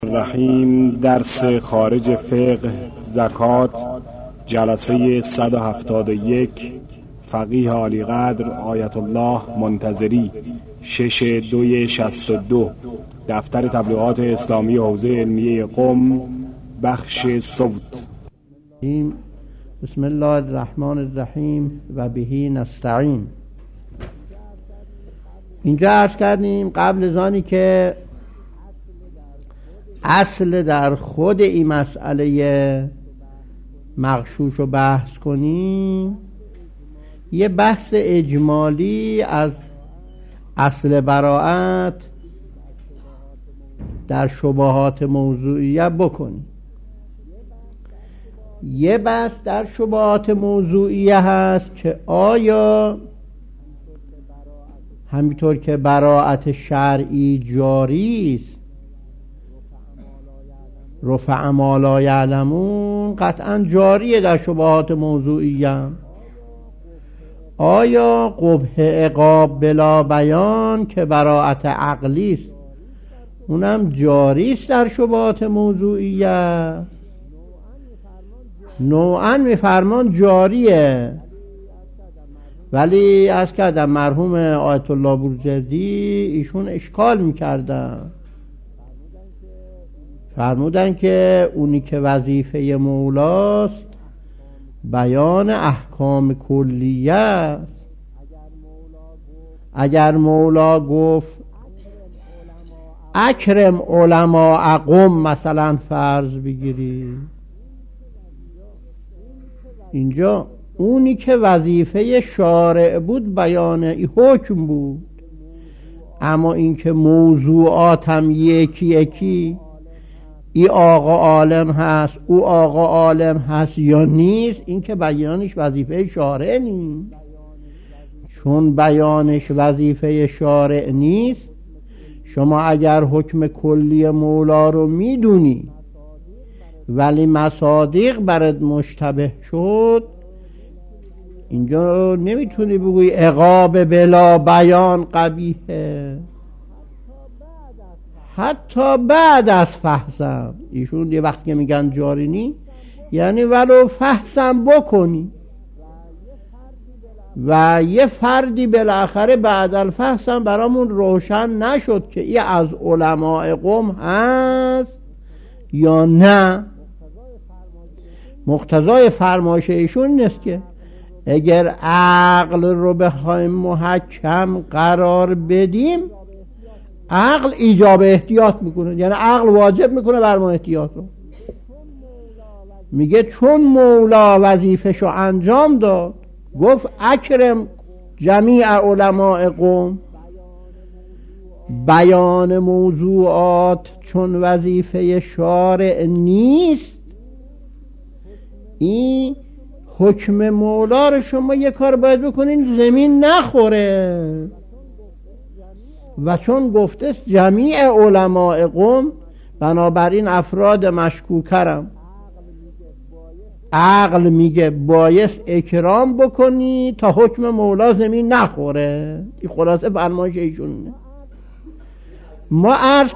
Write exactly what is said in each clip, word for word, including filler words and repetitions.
رحیم درس خارج فقه زکات جلسه صد و هفتاد و یک فقیه عالی قدر آیت الله منتظری شش دوی شست و دو دفتر تبلیغات اسلامی حوزه علمیه قم بخش صوت. بسم الله الرحمن الرحیم و بهی نستعین. اینجا عرض کردیم قبل از آنی که اصل در خود این مسئله مغشوش رو بحث کنیم، یه بحث اجمالی از اصل براءت در شبهات موضوعیه بکنیم. یه بحث در شبهات موضوعیه هست که آیا همینطور که براءت شرعی جاری است رفع ما لا یعلمون قطعا جاریه در شبهات موضوعیه، آیا قبح عقاب بلا بیان که براءت عقلی است اونم جاری است در شبهات موضوعیه؟ نوعا میفرمان جاریه، ولی از کردم مرحوم آیت الله بورجردی ایشون اشکال میکردن، فرمودن که اونی که وظیفه مولاست بیان احکام کلیه است. اگر مولا گفت اکرم علماء قم مثلا فرض بگیری، اینجا اونی که وظیفه شارع بود بیان ای حکم بود، اما این که موضوعات هم یکی یکی ای آقا عالم هست او آقا عالم هست یا نیست، این که بیانش وظیفه شارع نیست. چون بیانش وظیفه شارع نیست، شما اگر حکم کلی مولا رو میدونی ولی مصادیق برات مشتبه شد، اینجا نمیتونی بگوی عقاب بلا بیان قبیحه. حتی بعد از فحصم، ایشون یه وقتی که میگن جاری نی یعنی ولو فحصم بکنی و یه فردی بالاخره بعد الفحصم برامون روشن نشد که این از علماء قوم هست یا نه، مقتضای فرمایش ایشون نیست که اگر عقل رو بخوایم محکم قرار بدیم عقل ایجاب احتیاط میکنه، یعنی عقل واجب میکنه بر ما احتیاط رو. میگه چون مولا وظیفه‌شو انجام داد، گفت اکرم جمیع علماء قوم، بیان موضوعات چون وظیفه شارع نیست، این حکم مولا رو شما یه کار باید بکنین زمین نخوره. و چون گفته جمیع علماء قوم، بنابراین افراد مشکوکرم عقل میگه بایست اکرام بکنی تا حکم مولا زمین نخوره. این خلاصه فرمایش ایشونه. ما عرض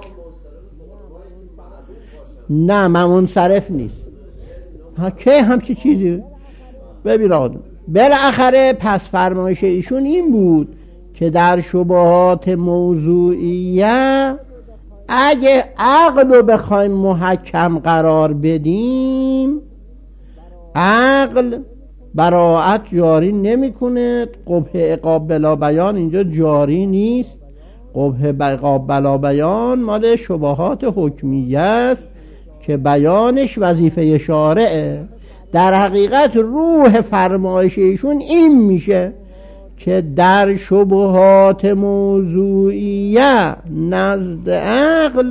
نه من منصرف نیست ها که همچی چیزی. ببین آدم بالاخره پس فرمایش ایشون این بود که در شبهات موضوعیه اگه عقل رو بخوایم محکم قرار بدیم، عقل براءت جاری نمی کنه. قبح عقاب بلا بیان اینجا جاری نیست. قبح عقاب بلا بیان مال شبهات حکمیه است که بیانش وظیفه شارعه. در حقیقت روح فرمایش ایشون این میشه که در شبهات موضوعیه نزد عقل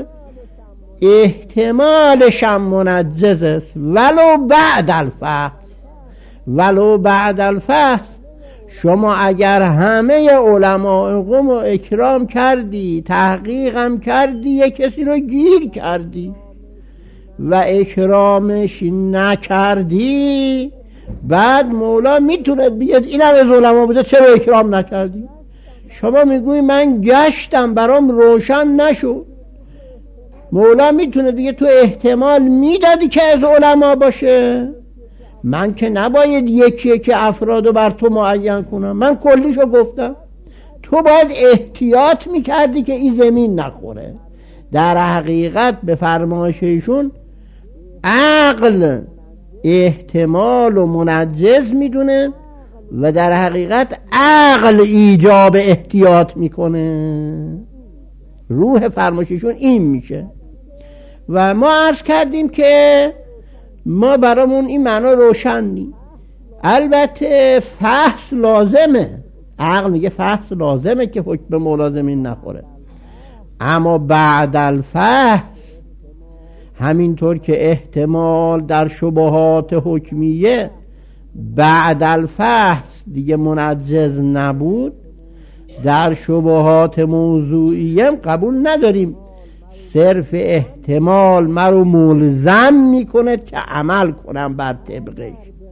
احتمالش هم منجز است، ولو بعد الفحص. ولو بعد الفحص شما اگر همه علماء قوم رو اکرام کردی، تحقیقم کردی، یک کسی رو گیر کردی و اکرامش نکردی، بعد مولا میتونه بیاد این هم از علما بوده چرا اکرام نکردی؟ شما میگوی من گشتم برام روشن نشد، مولا میتونه دیگه تو احتمال میدادی که از علما باشه، من که نباید یکی یکی افرادو بر تو معین کنم، من کلیشو گفتم، تو باید احتیاط میکردی که این زمین نخوره. در حقیقت به فرمایش ایشون عقل احتمال و منجز میدونه و در حقیقت عقل ایجاب احتیاط میکنه. روح فرمایششون این میشه. و ما عرض کردیم که ما برامون این معنا روشن نی. البته فحص لازمه، عقل میگه فحص لازمه که حکم به مولا زمین نخوره، اما بعد الفحص همینطور که احتمال در شبهات حکمیه بعد الفحص دیگه منجز نبود، در شبهات موضوعیه قبول نداریم صرف احتمال مرو ملزم میکنه که عمل کنم بر طبقش.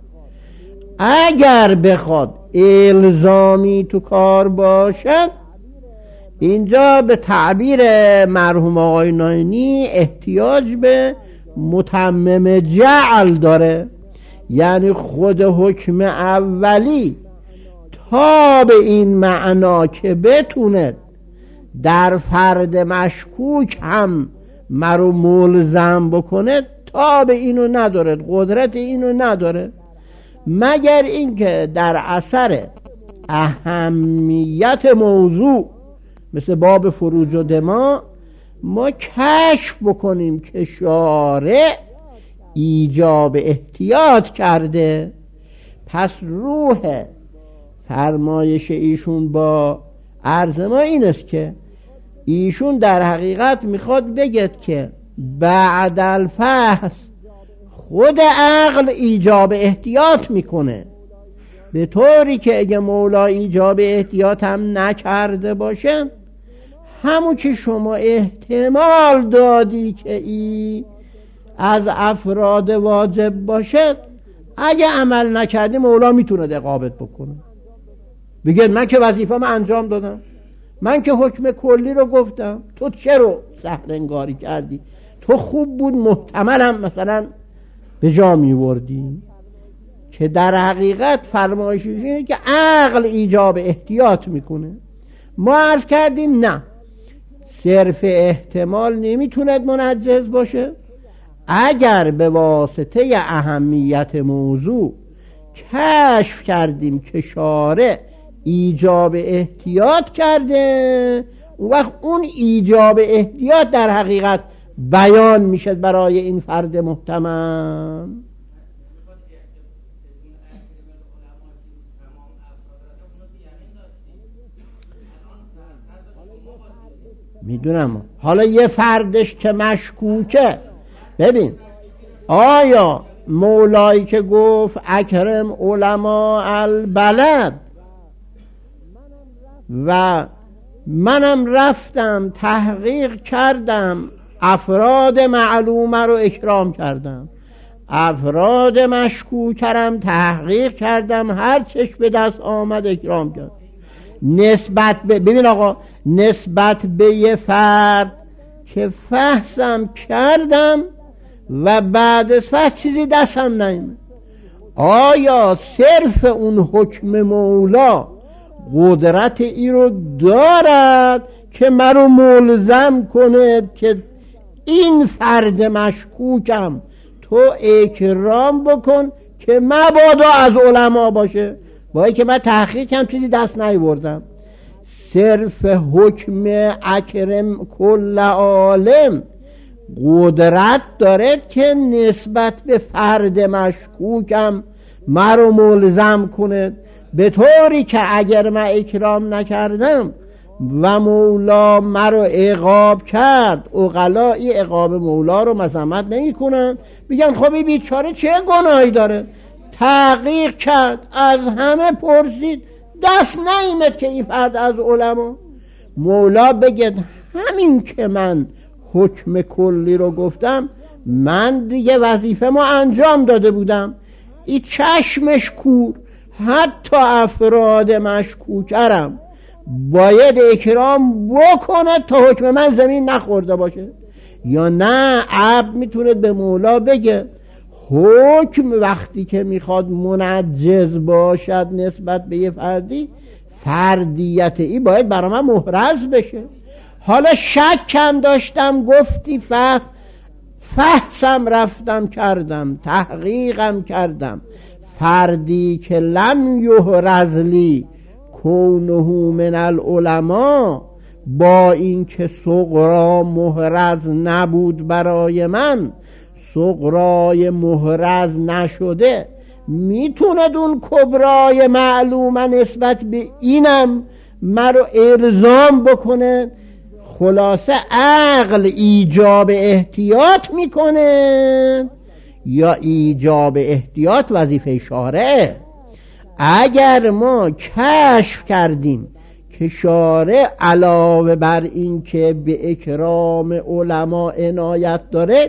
اگر بخواد الزامی تو کار باشد، اینجا به تعبیر مرحوم آقای ناینی احتیاج به متمم جعل داره، یعنی خود حکم اولی تا به این معنا که بتونه در فرد مشکوک هم مرو ملزم بکنه، تا به اینو نداره، قدرت اینو نداره، مگر اینکه در اثر اهمیت موضوع مثل باب فروج و دما ما کشف بکنیم که شارع ایجاب احتیاط کرده. پس روح فرمایش ایشون با عرض ما این است که ایشون در حقیقت میخواد بگید که بعد الفحص خود عقل ایجاب احتیاط میکنه، به طوری که اگه مولا ایجاب احتیاط هم نکرده باشه، همون که شما احتمال دادی که ای از افراد واجب باشه، اگه عمل نکردی مولا میتونه عقابت بکنه، بگید من که وظیفه‌مو انجام دادم، من که حکم کلی رو گفتم، تو چرا سهل انگاری کردی، تو خوب بود محتملم مثلا به جا میوردی. که در حقیقت فرمایشش اینه که عقل ایجاب احتیاط میکنه. ما عرض کردیم نه، صرف احتمال نمیتوند منجز باشه، اگر به واسطه اهمیت موضوع کشف کردیم که شارع ایجاب احتیاط کرده، اون وقت اون ایجاب احتیاط در حقیقت بیان میشه برای این فرد محتمم. میدونم حالا یه فردش که مشکوکه، ببین آیا مولایی که گفت اکرم علما البلد و منم رفتم تحقیق کردم افراد معلومه رو اکرام کردم، افراد مشکوکرم تحقیق کردم، هر چش به دست آمد اکرام کرد، نسبت به ببین آقا نسبت به یه فرد که فحصم کردم و بعد از فحص چیزی دستم نیامد، آیا صرف اون حکم مولا قدرت ای رو دارد که مرا ملزم کنه که این فرد مشکوکم تو اکرام بکن که مبادا از علما باشه، با اینکه من تحقیقم چیزی دست نیاوردم؟ صرف حکم اکرم کل عالم قدرت دارد که نسبت به فرد مشکوکم مرا ملزم کنه، به طوری که اگر من اکرام نکردم و مولا مرا عقاب کرد، عقلای عقاب مولا رو مذمت نمی کنن، میگن خب این بیچاره چه گناهی داره، تحقیق کرد، از همه پرسید، دست نیامد که این فرد از علما. مولا بگید همین که من حکم کلی رو گفتم، من دیگه وظیفه ما انجام داده بودم، این چشمش کور، حتی افراد مشکوکرم باید اکرام بکنه تا حکم من زمین نخورده باشه. یا نه عبد میتونه به مولا بگه حکم وقتی که میخواد منجز باشد نسبت به یه فردی، فردیت ای باید برای من محرز بشه. حالا شکم داشتم گفتی فح فحصم رفتم کردم تحقیقم کردم، فردی که لم یحرز لی کونه من العلماء، با این که صغرا محرز نبود برای من، صغرای محرز نشده، میتوند اون کبرای معلومه نسبت به اینم مرا الزام بکنه. خلاصه عقل ایجاب احتیاط میکنه یا ایجاب احتیاط وظیفه شارع؟ اگر ما کشف کردیم که شارع علاوه بر این که به اکرام علما عنایت داره،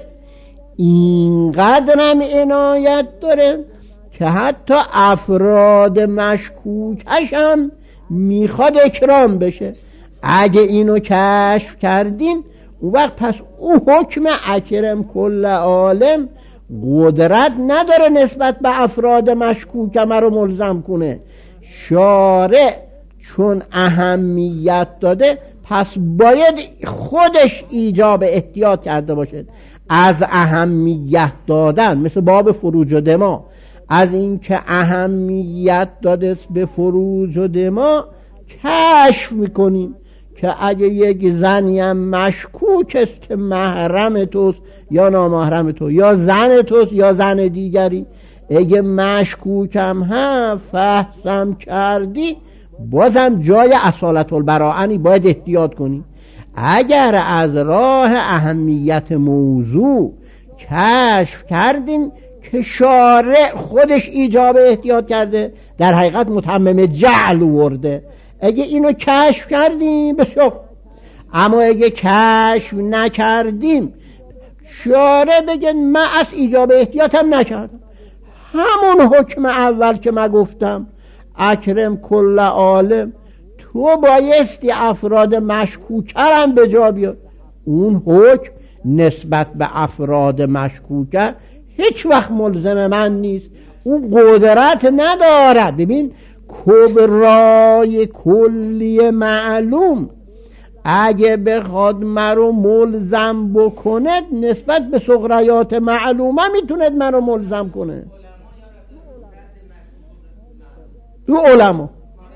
اینقدرم عنایت داره که حتی افراد مشکوکش هم میخواد اکرام بشه. اگه اینو کشف کردیم اون وقت پس او حکم اکرم کل عالم قدرت نداره نسبت به افراد مشکوک مرا ملزم کنه. شارع چون اهمیت داده پس باید خودش ایجاب احتیاط کرده باشد. از اهمیت دادن مثل باب فروج و دما، از این که اهمیت داده به فروج و دما کشف میکنیم که اگه یک زنی هم مشکوک است که محرم توست یا نامحرم تو، یا زن توست یا زن دیگری، اگه مشکوکم هم فحصم کردی، بازم جای اصالت البراءنی باید احتیاط کنی. اگر از راه اهمیت موضوع کشف کردیم که شارع خودش ایجاب احتیاط کرده، در حقیقت متمم جعل ورده، اگه اینو کشف کردیم بسیار. اما اگه کشف نکردیم شارع بگن من از ایجاب احتیاطم نکردم، همون حکم اول که من گفتم اکرم کل عالم، تو بایستی افراد مشکوکرم به جا بیاد. اون حکم نسبت به افراد مشکوکر هیچ وقت ملزم من نیست، اون قدرت ندارد. ببین کبرای کلی معلوم اگه بخواد مرو ملزم بکنه نسبت به صغریات معلومه میتوند مرو ملزم کنه. تو علما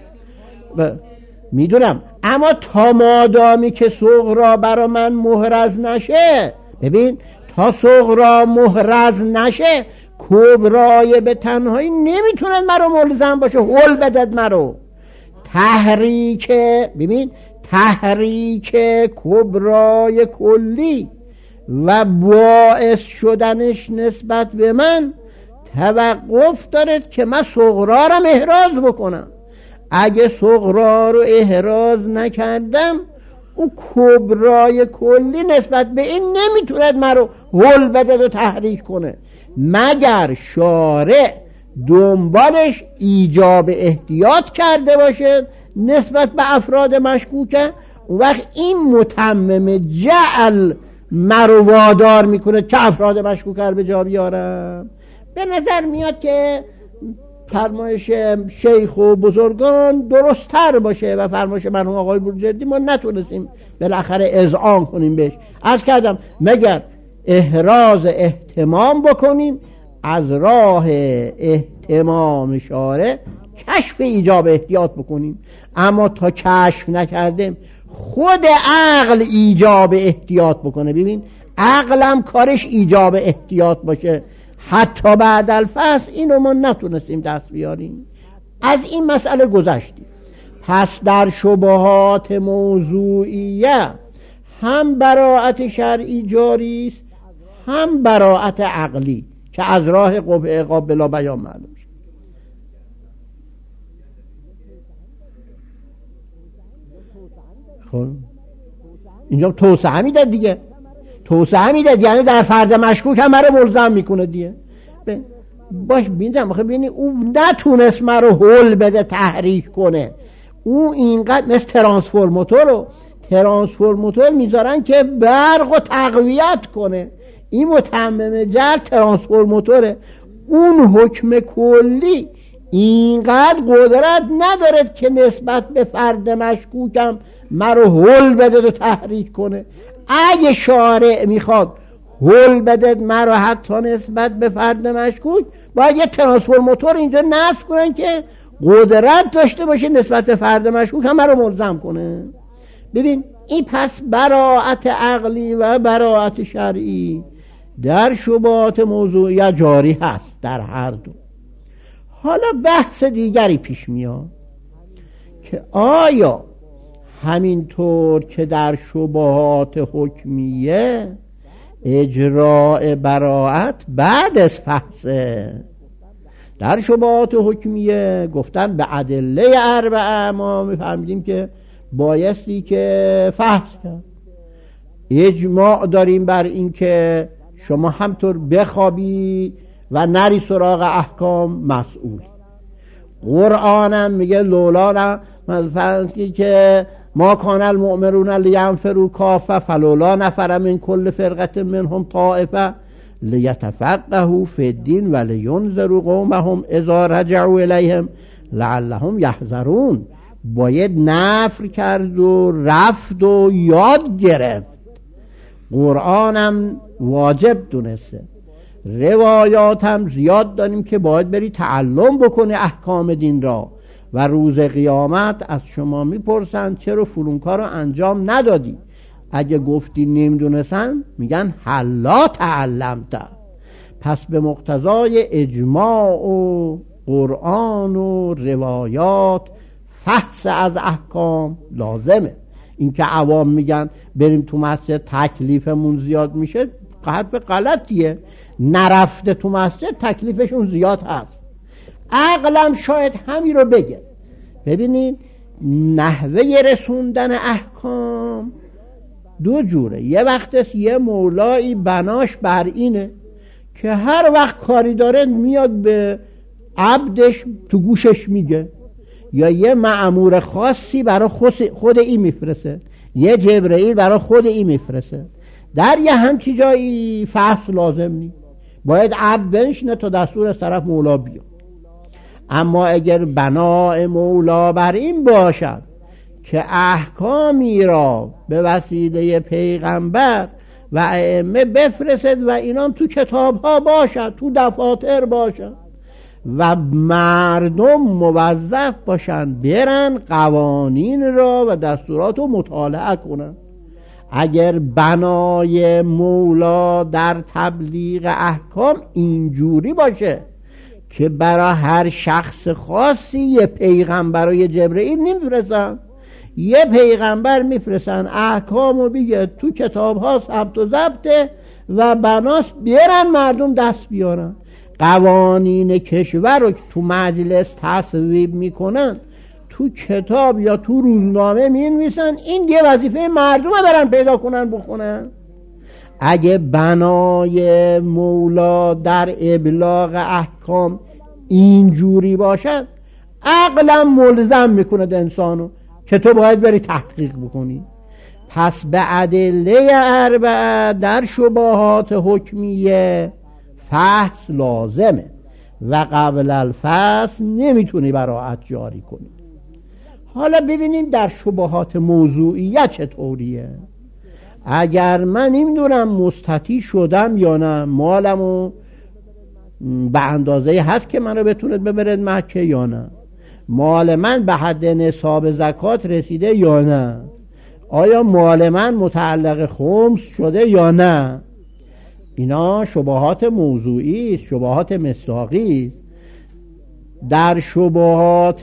میدونم، اما تا مادامی که صغرا برا من محرز نشه، ببین تا صغرا محرز نشه کبرای به تنهایی نمیتوند مرا ملزم باشه هل بدد مرا. تحریک، ببین تحریک کبرای کلی و باعث شدنش نسبت به من توقف دارد که من صغرا را احراز بکنم. اگه صغرا رو احراز نکردم اون کبرای کلی نسبت به این نمیتوند مرا هل بده و تحریک کنه، مگر شارع دنبالش ایجاب احتیاط کرده باشه نسبت به افراد مشکوکه. اون وقت این متمم جعل مرا وادار میکنه که افراد مشکوکه رو به جا بیارم. به نظر میاد که فرمایش شیخ و بزرگان درست تر باشه و فرمایش مرحوم آقای بروجردی ما نتونستیم بالاخره اذعان کنیم بهش. عرض کردم مگر احراز اهتمام بکنیم از راه اهتمام شارع کشف ایجاب احتیاط بکنیم، اما تا کشف نکردیم خود عقل ایجاب احتیاط بکنه. ببین عقلم کارش ایجاب احتیاط باشه حتی بعد الفصل، اینو ما نتونستیم دست بیاریم. از این مسئله گذشتیم. پس در شبهات موضوعیه هم براءت شرعی جاری است هم براءت عقلی که از راه قبح عقاب بلا بیان معلوم شد. خب اینجا توسعه میداد دیگه، توسعه میداد یعنی در فرد مشکوک هم مرا ملزم میکنه دیگه. باش میدم آخه ببینی اون نتونست مرا هل بده تحریک کنه، اون اینقدر مثل ترانسفورماتور رو ترانسفورماتور میذارن که برق رو تقویت کنه. این متمم جل ترانسفورماتوره. اون حکم کلی اینقدر قدرت ندارد که نسبت به فرد مشکوکم مرا هل بده و تحریک کنه. اگه شارع میخواد هل بده مرا حتی نسبت به فرد مشکوک، باید یه ترانسفورماتور اینجا نصب کنن که قدرت داشته باشه نسبت به فرد مشکوک هم مرا ملزم کنه. ببین این پس براءت عقلی و براءت شرعی در شبهات موضوعیه جاری هست در هر دو. حالا بحث دیگری پیش میاد که آیا همینطور که در شبهات حکمیه اجراء براءت بعد از فحصه؟ در شبهات حکمیه گفتن به ادله اربعه ما میفهمیدیم که بایستی که فحص کرد. اجماع داریم بر این که شما همطور بخوابی و نری سراغ احکام مسئول. قرآنم میگه لولا مثلا که ما کان المؤمنون لینفروا کافه فلولا نفر من کل فرقه منهم طائفه لیتفقهوا فی الدین و لینذروا قومهم اذا رجعوا الیهم لعلهم یحذرون. باید نفر کرد و رفت و یاد گرفت. قرآنم واجب دونسته. روایات هم زیاد داریم که باید بری تعلم بکنی احکام دین را و روز قیامت از شما میپرسن چرا فلان کارو انجام ندادی. اگه گفتی نمیدونستن میگن حلا تعلمت. پس به مقتضای اجماع و قرآن و روایات فحص از احکام لازمه. این که عوام میگن بریم تو مسجد تکلیفمون زیاد میشه، حرف غلطیه. نرفته تو مسجد تکلیفشون زیاد هست. عقلم شاید همین رو بگه. ببینید نحوه رسوندن احکام دو جوره. یه وقتش یه مولایی بناش بر اینه که هر وقت کاری داره میاد به عبدش تو گوشش میگه، یا یه مأمور خاصی برای خود این میفرسه، یه جبرئیل برای خود این میفرسه. در یه همچی جایی فحص لازم نی، باید عبد بنشینه تا دستور از طرف مولا بیاد. اما اگر بنای مولا بر این باشد که احکامی را به وسیله پیغمبر و ائمه بفرستد و اینام تو کتاب ها باشد، تو دفاتر باشد و مردم موظف باشند برن قوانین را و دستورات رو مطالعه کنن. اگر بنای مولا در تبلیغ احکام اینجوری باشه که برای هر شخص خاصی یه پیغمبر و یه جبرئیل نمیفرستن، یه پیغمبر میفرستن احکامو بگه تو کتاب ها ثبت و ضبطه و بناس بیارن مردم دست بیارن. قوانین کشور رو که تو مجلس تصویب میکنن تو کتاب یا تو روزنامه مینویسن، این یه وظیفه مردم برن پیدا کنن بخونن. اگه بنای مولا در ابلاغ احکام اینجوری باشد، عقلا ملزم میکنه انسانو که تو باید بری تحقیق بکنی. پس به ادله اربعه در شبهات حکمیه فحص لازمه و قبل الفحص نمیتونی براءت جاری کنی. حالا ببینیم در شبهات موضوعیه چطوریه. اگر من نمیدونم مستطیع شدم یا نه، مالمو به اندازه هست که منو بتونید ببرید مکه یا نه، مال من به حد نصاب زکات رسیده یا نه، آیا مال من متعلق خمس شده یا نه، اینا شبهات موضوعی است، شبهات مصداقی است. در شبهات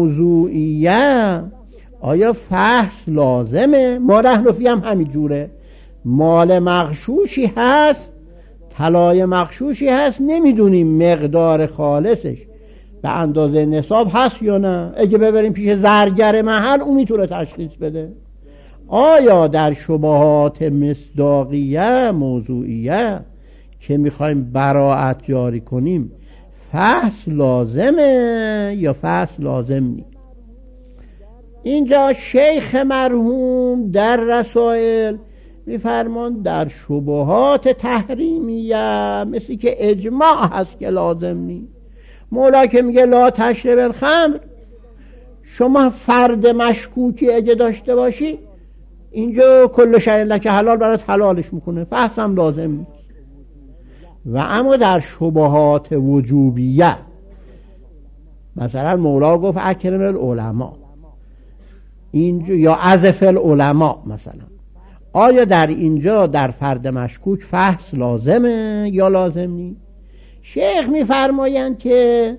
موضوعیه آیا فحص لازمه؟ ما رهنفی هم همین جوره. مال مغشوشی هست، طلای مغشوشی هست، نمیدونیم مقدار خالصش به اندازه نصاب هست یا نه. اگه ببریم پیش زرگر محل اون میتونه تشخیص بده. آیا در شبهات مصداقیه موضوعیه که میخوایم براءت جاری کنیم فحص لازمه یا فحص لازم نیست؟ اینجا شیخ مرحوم در رسائل میفرمان در شبهات تحریمیه مثل که اجماع هست که لازم نیست. مولا که میگه لا تشرب الخمر، شما فرد مشکوکی اگه داشته باشی اینجا کل شیء لک حلال برات حلالش میکنه، فحص هم لازم نیست. و اما در شبهات وجوبیه مثلا مولا گفت اکرم العلماء اینجا یا عزف العلماء مثلا، آیا در اینجا در فرد مشکوک فحص لازمه یا لازم نیست؟ شیخ میفرمایند که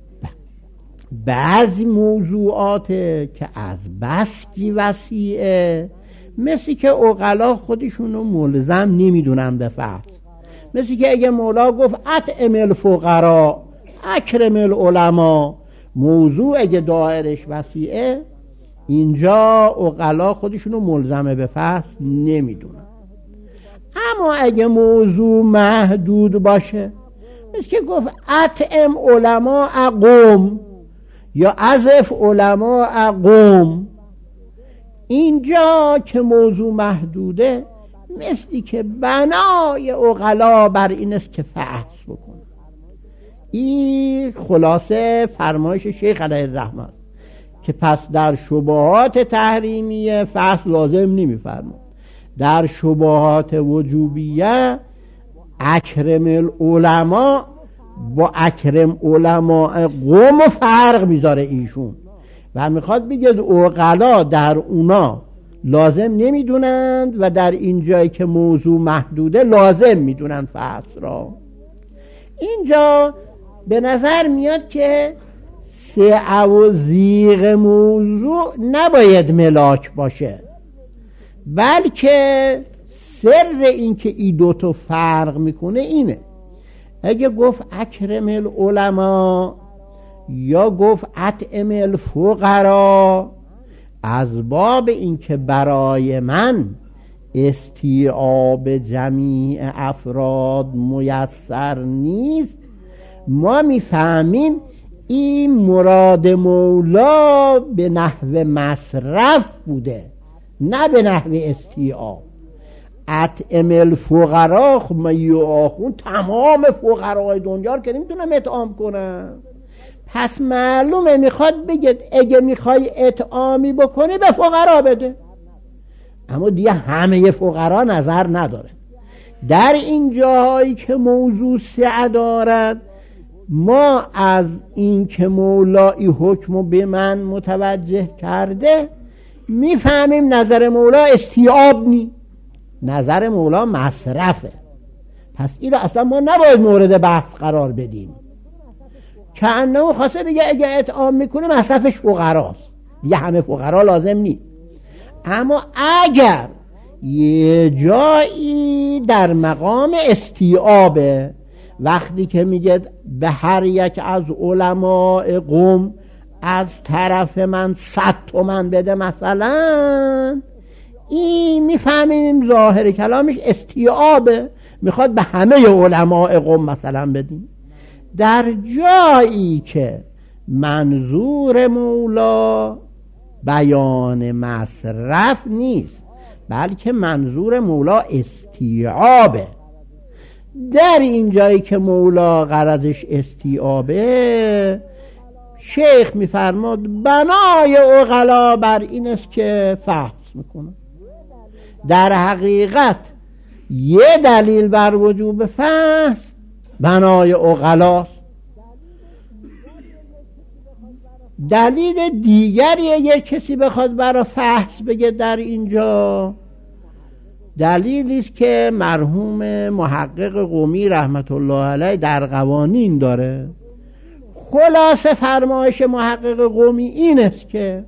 بعضی موضوعات که از بسکی وسیعه مثل که عقلا خودشونو ملزم نمیدونن به فحص، مثل که اگه مولا گفت اطعم الفقراء اکرم العلماء، موضوع اگه دایرش وسیعه اینجا عقلا خودشونو ملزم به فحص نمیدونن. اما اگه موضوع محدود باشه مثل که گفت اطعم علماء قوم یا عزف علماء قوم، اینجا که موضوع محدوده مثلی که بنای عقلا بر این است که فحص بکنه. این خلاصه فرمایش شیخ علیه الرحمه که پس در شبهات تحریمیه فحص لازم نمی‌فرماد، در شبهات وجوبیه اکرم العلماء با اکرم علماء قوم فرق میذاره ایشون و میخواد بگه عقلا در اونا لازم نمیدونند و در این جایی که موضوع محدوده لازم میدونند فحص را. اینجا به نظر میاد که سعه و زیغ موضوع نباید ملاک باشه، بلکه سر این که این دوتا فرق میکنه اینه، اگه گفت اکرم العلماء یا گفت اطعم الفقراء از باب این که برای من استیعاب جمیع افراد میسر نیست، ما میفهمیم این مراد مولا به نحو مصرف بوده نه به نحو استیعاب. اطعم الفقراء خب من یه آخون تمام فقرای دنیا رو که نمیتونم اطعام کنم، پس معلومه میخواد بگه اگه میخوای اطعامی بکنی به فقرا بده، اما دیگه همه فقرا نظر نداره. در این جاهایی که موضوع سعه دارد ما از این که مولا این حکمو به من متوجه کرده میفهمیم نظر مولا استیعاب نی، نظر مولا مصرفه، پس این رو اصلا ما نباید مورد بحث قرار بدیم. چندمو خواسته بگه اگه اطعام میکنه مصرفش فقراست، دیگه همه فقرا لازم نی. اما اگر یه جایی در مقام استیعابه، وقتی که میگه به هر یک از علماء قوم از طرف من صد تومن بده مثلا، این میفهمیم ظاهر کلامش استیعابه، میخواد به همه علماء قوم مثلا بدیم. در جایی که منظور مولا بیان مصرف نیست بلکه منظور مولا استیعابه، در این جایی که مولا غرضش استیعابه شیخ میفرماد بنای عقلا بر این است که فحص میکنه. در حقیقت یه دلیل بر وجوب فحص بنای عقلاست، دلیل دیگری یک کسی بخواد برای فحص بگه در اینجا دلیلی است که مرحوم محقق قمی رحمت الله علیه در قوانین داره. خلاصه فرمایش محقق قمی این است که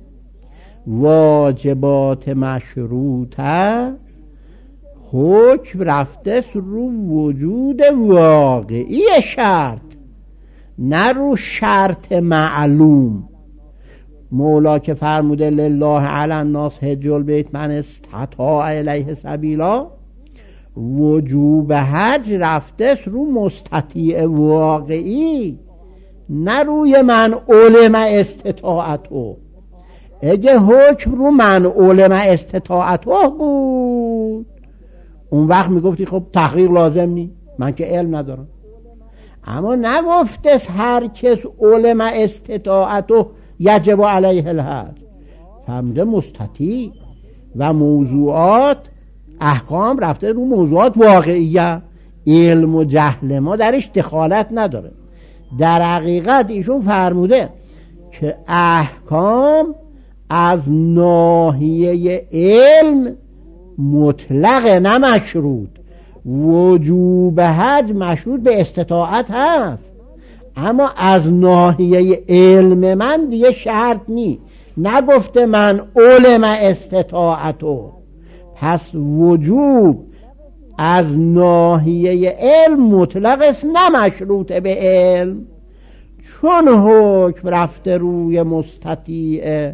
واجبات مشروطه حکم رفته رو وجود واقعی شرط نه رو شرط معلوم. مولا که فرموده لله علی الناس حج البیت من استطاع الیه سبیلا، وجوب حج رفته رو مستطیع واقعی نه روی من علم استطاعتو. اگه حکم رو من علم استطاعته بود اون وقت میگفتی خب تحقیق لازم نی، من که علم ندارم. اما نگفتست هر کس علم استطاعته یجب علیه الحد. فهمده مستطیع و موضوعات احکام رفته رو موضوعات واقعیه، علم و جهل ما درش دخالت نداره. در حقیقت ایشون فرموده که احکام از ناحیه علم مطلق نه مشروط. وجوب حج مشروط به استطاعت هست، اما از ناحیه علم من دیگه شرط نی. نگفته من علم استطاعتو، پس وجوب از ناحیه علم مطلق است نه مشروط به علم. چون حکم رفته روی مستطیع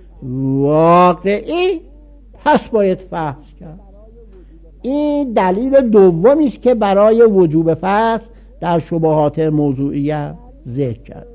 واقعی پس باید فحص کرد. این دلیل دومی است که برای وجوب فحص در شبهات موضوعیه ذکر کرد.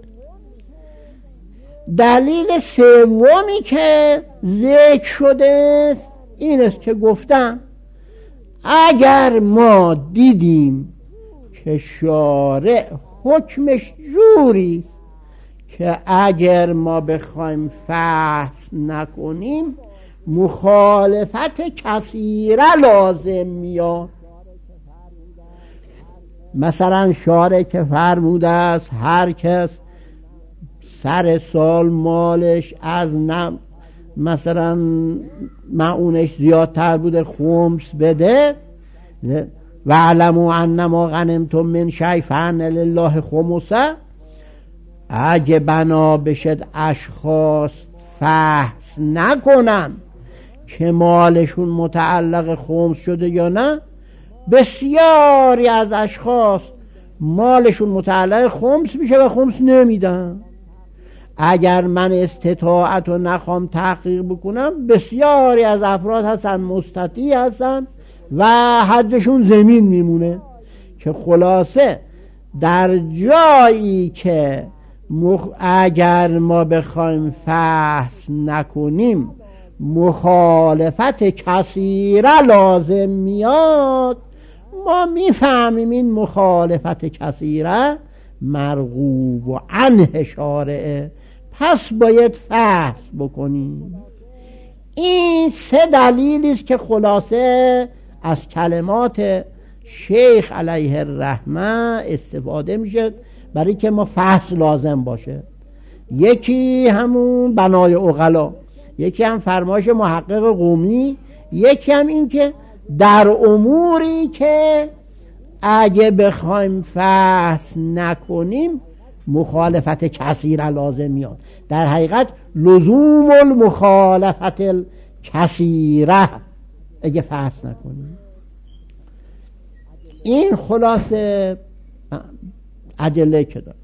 دلیل سومی که ذکر شده این است که گفتم اگر ما دیدیم که شارع حکمش جوری که اگر ما بخوایم فحص نکنیم مخالفت کثیره لازم میاد. مثلا شارع که فرموده است هر کس سر سال مالش از نم مثلا معونش زیادتر بوده خمس بده، و علموا انما غنمتم من شیء فان لله خمسه. اگه بنا بشد اشخاص فحص نکنن که مالشون متعلق خمس شده یا نه، بسیاری از اشخاص مالشون متعلق خمس میشه و خمس نمیدن. اگر من استطاعت رو نخوام تحقیق بکنم بسیاری از افراد هستن مستطیع هستن و حدشون زمین میمونه. که خلاصه در جایی که مخ... اگر ما بخوایم فحص نکنیم مخالفت کثیره لازم میاد، ما میفهمیم این مخالفت کثیره مرغوب و عنه شارعه، پس باید فحص بکنیم. این سه دلیلی است که خلاصه از کلمات شیخ علیه الرحمه استفاده میشه برای که ما فحص لازم باشه. یکی همون بنای عقلا، یکی هم فرمایش محقق قومی، یکی هم این که در اموری که اگه بخوایم فحص نکنیم مخالفت کثیره لازم میاد. در حقیقت لزوم المخالفت الکثیره اگه فحص نکنیم. این خلاصه ادله که داره.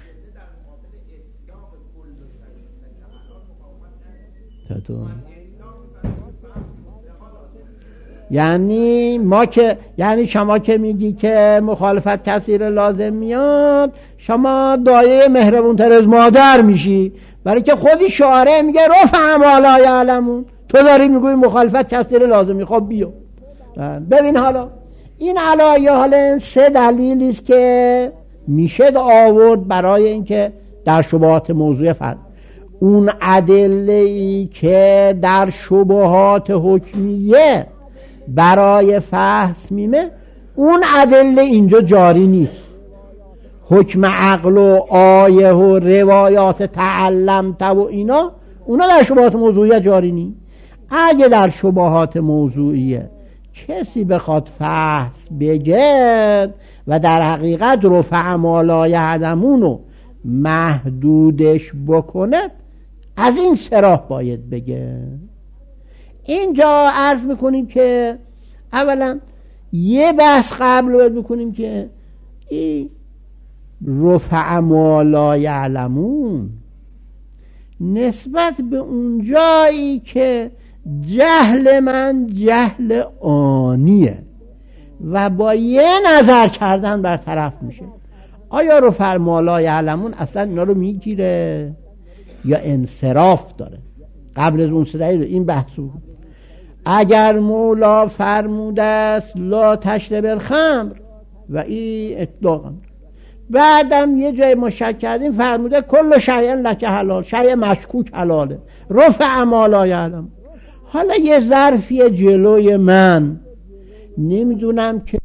یعنی ما که یعنی شما که میگی که مخالفت کثیره لازم میاد، شما دایه مهربونتر از مادر میشی، برای که خودی شارع میگه رفع ما لا یعلمون، تو داری میگوی مخالفت کثیره لازمی. خب بیا ببین حالا این علایه حالا سه دلیلی است که میشه آورد برای اینکه در شبهات موضوع فرد اون ادله‌ای که در شبهات حکمیه برای فحص میمه، اون ادله اینجا جاری نیست. حکم عقل و آیه و روایات تعلمت و اینا، اونا در شبهات موضوعیه جاری نیست. اگه در شبهات موضوعیه کسی بخواد فحص بگه و در حقیقت رفع ما لا یعلمونو محدودش بکنه، از این سراح باید بگه. اینجا عرض میکنیم که اولا یه بحث قبل باید بکنیم که این رفع ما لا یعلمون نسبت به اون جایی که جهل من جهل آنیه و با یه نظر کردن برطرف میشه. آیا رفع ما لا یعلمون اصلا اینا رو میگیره یا انصراف داره؟ قبل از اون صدایی این بحث بود. اگر مولا فرموده است لا تشرب الخمر و این اطلاقا، بعدم یه جای ما شک کردیم فرموده کل شیء لک حلال، شیء مشکوک حلاله، رفع ما لا یعلم. حالا یه ظرفی جلوی من، نمیدونم که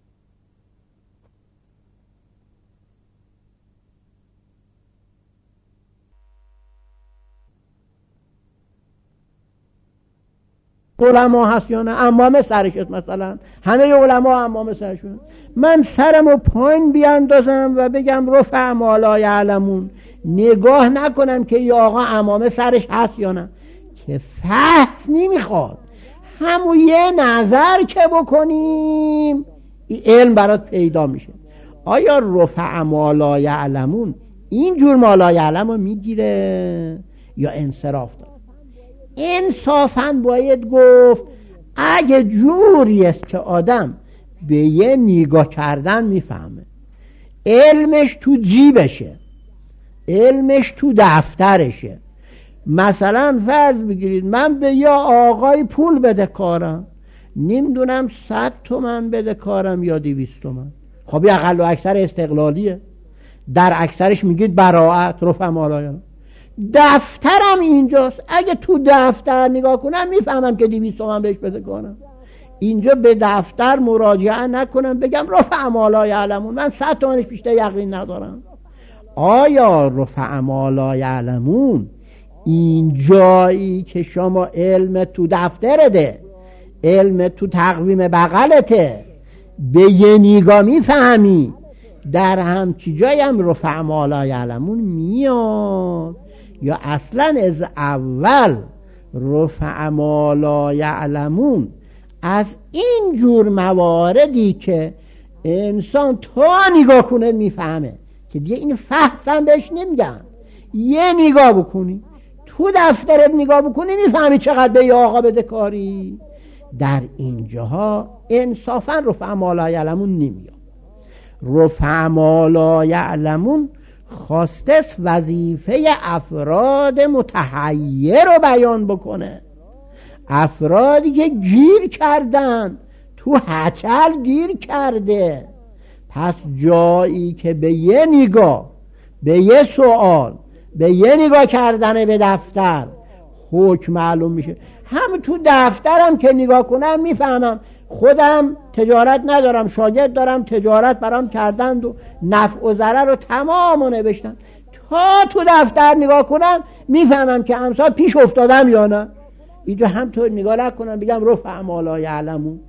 علما هست یا نه، امامه سرشت، مثلا همه علما امامه سرشون، من سرمو پایین بیاندازم و بگم رفع ما لا یعلمون، نگاه نکنم که یا آقا امامه سرش هست یا نه، که فحص نمیخواد، همون یه نظر که بکنیم این علم برات پیدا میشه. آیا رفع ما لا یعلمون اینجور ما لا یعلمو میگیره یا انصراف داره؟ انصافاً باید گفت اگه جوری است که آدم به یه نگاه کردن میفهمه، علمش تو جیبشه، علمش تو دفترشه. مثلا فرض بگیرید من به یا آقای پول بده کارم، نمیدونم صد تومن بده کارم یا دویست تومن، خب یه اقل و اکثر استقلالیه، در اکثرش میگید براعت، رفع ما لا یعلم. دفترم اینجاست، اگه تو دفتر نگاه کنم میفهمم که دویست تومن بهش بده کنم. اینجا به دفتر مراجعه نکنم بگم رفع ما لا یعلمون، من صد تومنش بیشتر یقین ندارم. آیا رفع ما لا یعلمون این جایی که شما علم تو دفترته، علم تو تقویم بغلته، به یه نگاه میفهمی، در همچی جایی هم رفع ما لا یعلمون میاد؟ یا اصلا از اول رفع ما لا یعلمون از این جور مواردی که انسان تا نگاه کنه میفهمه، که دیگه این فحصم بهش نمیگن، یه نگاه بکنی تو دفترت نگاه بکنی میفهمی چقدر به آقا بده کاری، در اینجاها انصافا رفع ما لا یعلمون نمیاد. رفع ما لا یعلمون خواسته وظیفه افراد متحیر رو بیان بکنه، افرادی که گیر کردن، تو هچل گیر کرده. پس جایی که به یه نگاه، به یه سوال، به یه نگاه کردن به دفتر حکم معلوم میشه. هم تو دفترم که نگاه کنم میفهمم، خودم تجارت ندارم، شاگرد دارم، تجارت برام کردند و نفع و ضرر رو تمام نوشتن، تا تو دفتر نگاه کنم میفهمم که امسال پیش افتادم یا نه. اینجا هم تو نگاه نکنم بگم رفع ما لا یعلمون،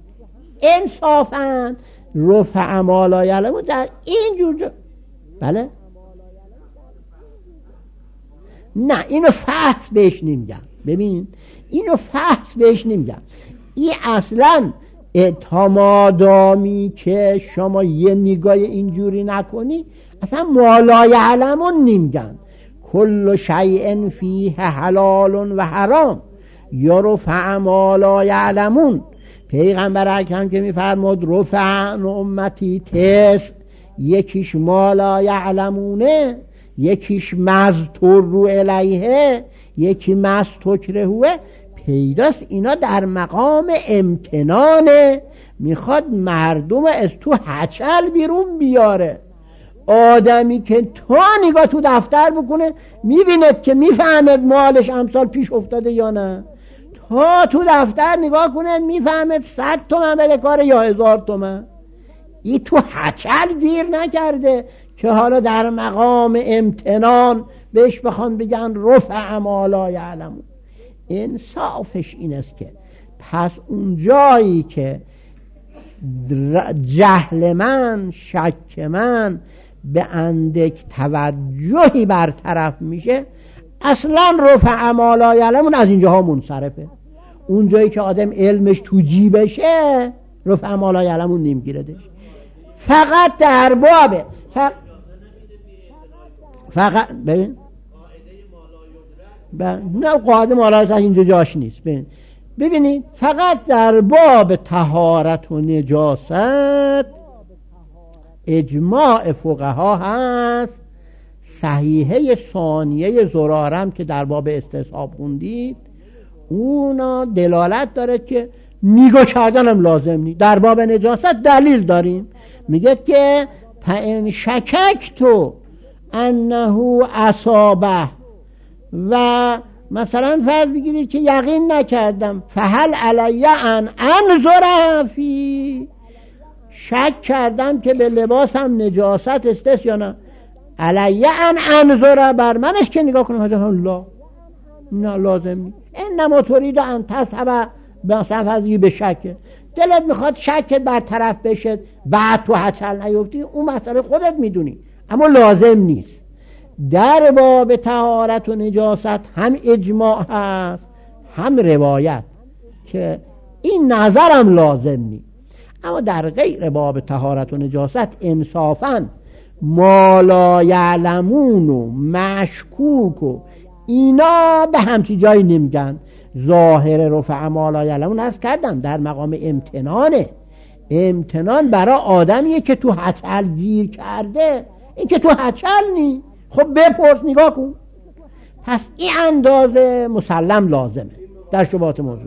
انصافاً رفع ما لا یعلمون در این جور جا... بله نه، اینو فحص بهش نمیگم. ببین اینو فحص بهش نمیگم، این اصلا تا مادامی که شما یه نگاه اینجوری نکنی اصلا ما لا یعلمون نمیگن. کل شیء فیه حلال و حرام یا رفع ما لا یعلمون. پیغمبر اکرم که میفرماد رفع امتی تسع، یکیش ما لا یعلمونه، یکیش مذکور رو الیه، یکی مستکرهوه. پیداست اینا در مقام امتنانه، میخواد مردم از تو هچل بیرون بیاره. آدمی که تا نگاه تو دفتر بکنه میبیند که میفهمد مالش امسال پیش افتاده یا نه، تا تو دفتر نگاه کنه میفهمد صد تومن بده کار یا هزار تومن. ای تو هچل گیر نکرده که حالا در مقام امتنان بهش بخوان بگن رفع ما لا یعلمون. انصافش این است که پس اون جایی که جهل من، شک من به اندک توجهی برطرف میشه، اصلا رفع ما لا یعلمون از اینجاها منصرفه. اون جایی که آدم علمش تو جیبشه رفع ما لا یعلمون نمیگیردش. فقط در بابه فقط, فقط ببین نه قاعده ما لا یدرک اینجا جاش نیست. ببین ببینید فقط در باب طهارت و نجاست اجماع فقها هست. صحیحه ثانیه زرارم که در باب استصحاب خوندید اونا دلالت داره که نیگا کردنم لازم نیست. در باب نجاست دلیل داریم، میگه که فان شکک تو انه اصابه، و مثلا فرض بگیرید که یقین نکردم فهل علی ان انظر فی، شک کردم که به لباسم نجاست استست یا نه، علی ان انظر، بر منش که نگاه کنم حضرت الله نه لازم نیست. انما ترید ان تصحب مثلا به شک، دلت میخواد شکت برطرف بشه بعد تو هچل نیفتی، اون مسئله خودت میدونی، اما لازم نیست. در باب طهارت و نجاست هم اجماع هست هم روایت که این نظرم لازم نیست. اما در غیر باب طهارت و نجاست انصافاً ما لا یعلمون و مشکوک و اینا به همچی جایی نمیگن. ظاهر رفع ما لا یعلمون عرض کردم در مقام امتنانه، امتنان برای آدمیه که تو هچل گیر کرده، این که تو هچل نی، خب بپرس نگاه کن. پس این اندازه مسلم لازمه در شبهات موضوع.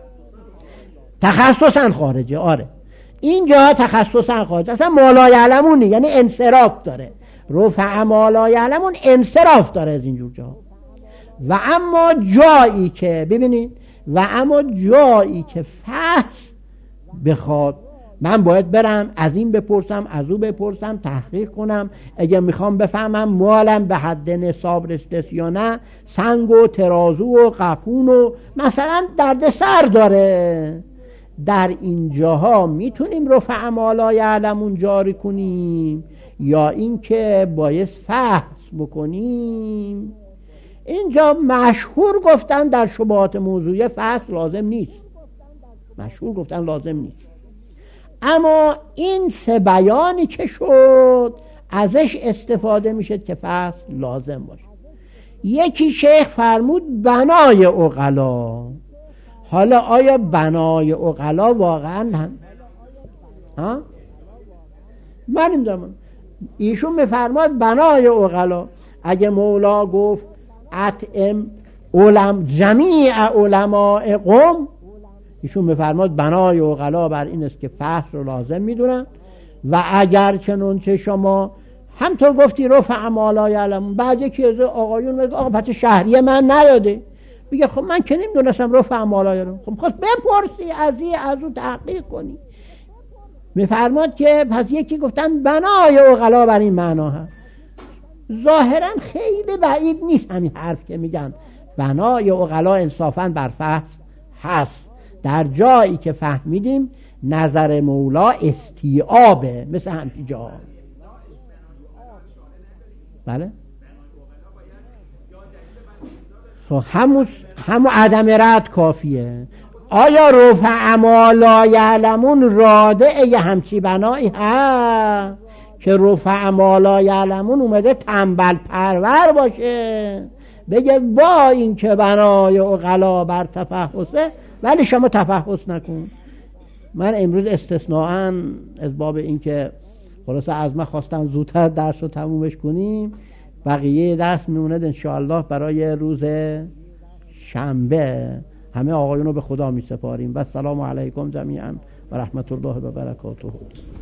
تخصصا خارجه، آره اینجا تخصصا خارجه، اصلا ما لا یعلمون یعنی انصراف داره، رفع ما لا یعلمون انصراف داره از اینجور جا. و اما جایی که ببینید، و اما جایی که فحص بخواد، من باید برم از این بپرسم از او بپرسم تحقیق کنم، اگه میخوام بفهمم مالم به حد نصاب رسیده یا نه، سنگ و ترازو و قپون و مثلا درد سر داره. در این جاها میتونیم رفع ما لا یعلمون جاری کنیم یا اینکه باید فحص بکنیم. اینجا مشهور گفتن در شبهات موضوعی فحص لازم نیست، مشهور گفتن لازم نیست. اما این سه بیانی که شد ازش استفاده میشه که فحص لازم باشه. یکی شیخ فرمود بنای عقلا. حالا آیا بنای عقلا واقعا هم ها؟ من نمیدونم. ایشون میفرماد بنای عقلا، اگه مولا گفت اطعم علم جمیع علماء قوم، ایشون میفرماد بنای عقلا بر این است که فحص رو لازم میدونن. و اگر چنانچه شما همطور گفتی رفع ما لا یعلمون، بعد یکی از آقایون میگه آقا پس شهریه من نیاده، میگه خب من که نمیدونستم رفع ما لا یعلمون، خب خواست بپرسی از این از اون تحقیق کنی. میفرماد که پس یکی گفتن بنای عقلا بر این معنا هست. ظاهرا خیلی بعید نیست همین حرف که میگن بنای عقلا انصافا بر فحص هست، در جایی که فهمیدیم نظر مولا استیعابه، مثل همچی جا. بله خب همون همون عدم رد کافیه. آیا رفع ما لا یعلمون رادع یه همچی بنایی هست که رفع ما لا یعلمون اومده تنبل پرور باشه بگه با این که بنای عقلا بر تفحصه ولی شما تفحص نکن. من امروز استثناءً از باب این که خلاصه از من خواستم زودتر درس رو تمومش کنیم، بقیه درس میموند انشاءالله برای روز شنبه. همه آقایون رو به خدا می سپاریم و السلام علیکم جمیعا و رحمت الله و برکاته.